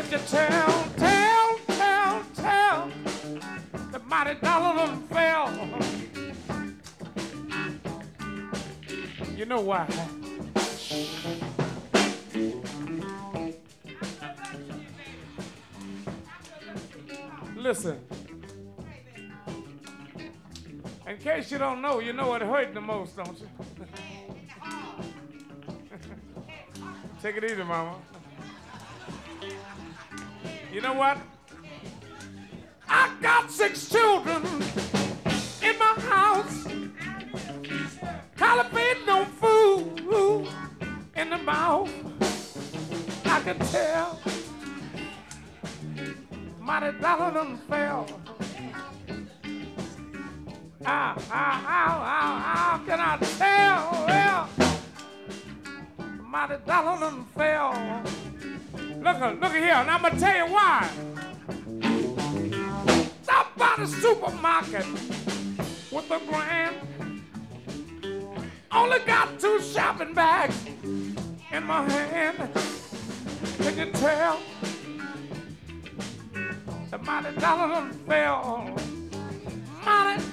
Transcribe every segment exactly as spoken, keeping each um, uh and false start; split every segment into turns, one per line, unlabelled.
Could you tell, tell, tell, tell the mighty dollar done fell? You know why? Listen. In case you don't know, you know what hurt the most, don't you? Take it easy, mama. You know what? I got six children in my house. Caliphate no food in the mouth. I can tell mighty dollar done fell. How, how, how, how, how can I tell? Well, mighty dollar done fell. Look, look here, and I'm gonna tell you why. Stop by the supermarket with a grand. Only got two shopping bags in my hand. Can you tell? The mighty dollar done fell. Mighty,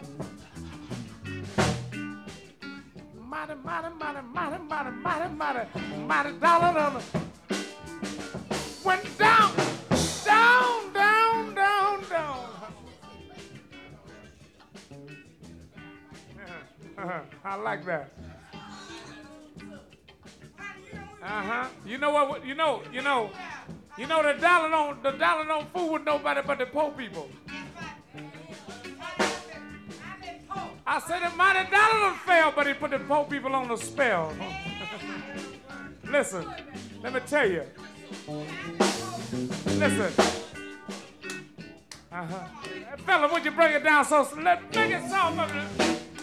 mighty, mighty, mighty, mighty, mighty, mighty, mighty, mighty dollar done went down, down, down, down, down. Uh-huh. I like that. Uh-huh. You know what? You know, you know, you know the dollar don't the dollar don't fool with nobody but the poor people. I said the mighty dollar done fell, but he put the poor people on the spell. Listen, let me tell you. Listen. Uh-huh. Fella, would you bring it down so let make it sound of it.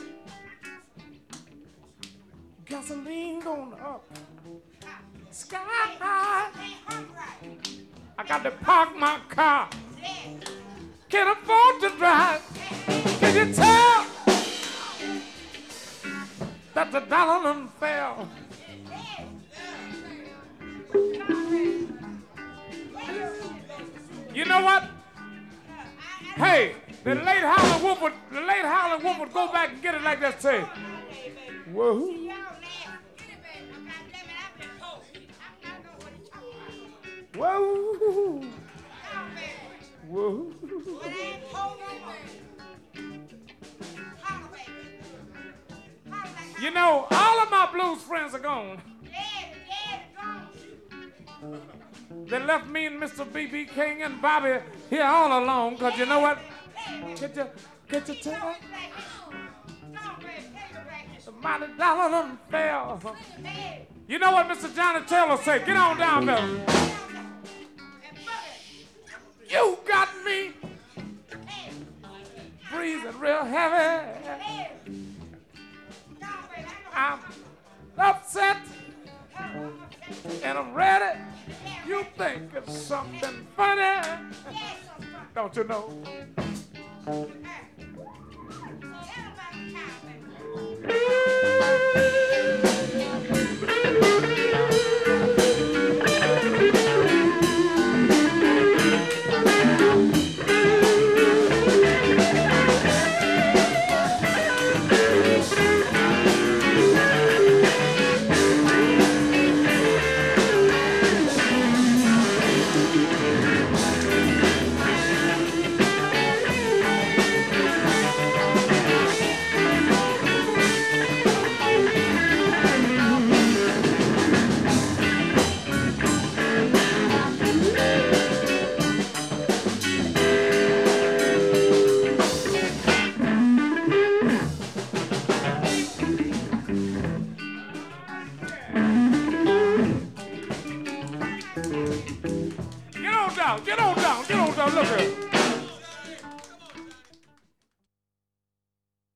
Gasoline going up. Sky high. I got to park my car. Can't afford to drive. Can you tell that the dollar done fell? You know what? Hey, the late Howlin' Wolf would, the late Howlin' Wolf would go back and get it like that. Say, whoa. Whoa. Whoa. You know, all of my blues friends are gone. They left me and Mister B B King and Bobby here all alone, because you know what? Get you, get you tell? The mighty dollar done fell. You know what Mister Johnny Taylor say? Get on down, Bill. You got me breathing real heavy. I'm upset and I'm ready. You think it's something funny, don't you know? Get on down, get on down, get on down, look here.